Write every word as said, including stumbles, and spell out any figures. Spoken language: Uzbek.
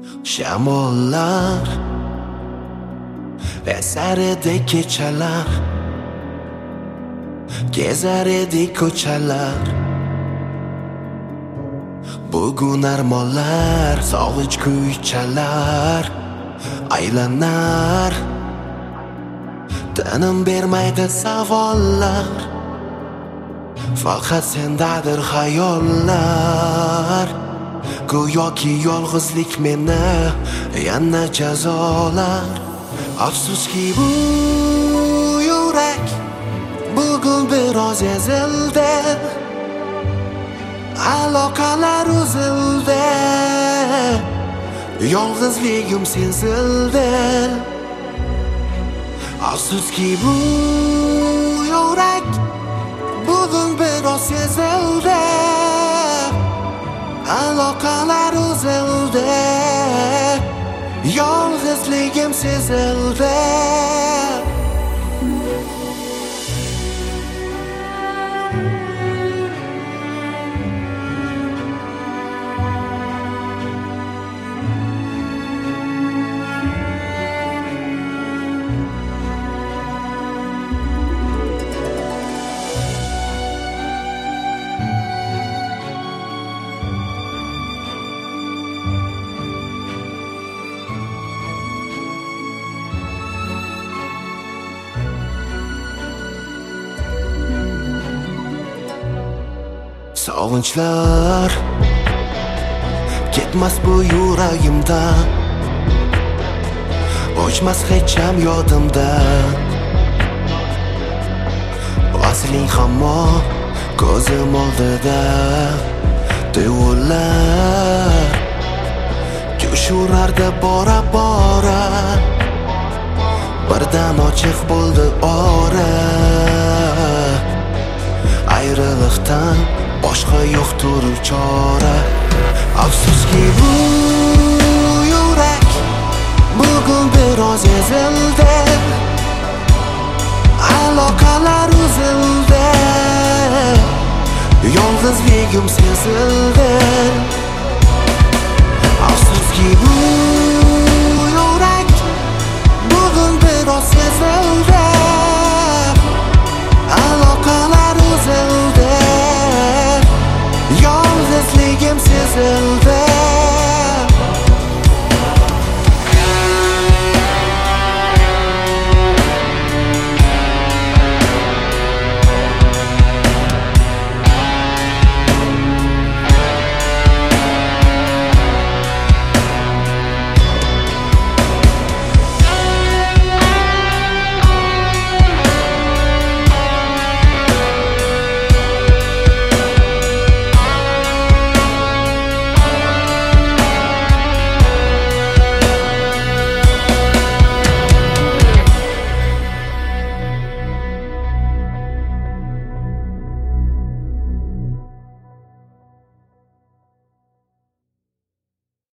Shamollar esar edi kechalar, kezar edi ko'chalar. Bugun armonlar, sog'inch kuychalar aylanar. Tinim bermaydi savollar, faqat sendadir xayollar. Go'yoki yolg'izlik meni yana jazolar. Afsuski bu yurak bugun biroz ezildi, aloqalar uzildi, yolg'izligim sezildi. Afsuski bu yurak bugun biroz ezildi, aloqalar uzildi, yolg'izligim sezildi. Sog'inchlar ketmas bu yuragimdan, o'chmas hech ham yodimdan. Asling hamon ko'zim oldida, tuyg'ular jo'shurardi bora bora. Birdan ochiq bo'ldi ora, ayriliqdan boshqa yo'qdir chora. Afsuski bu yurak bugun biroz ezildi, aloqalar uzildi, yolg'izligim sezildi.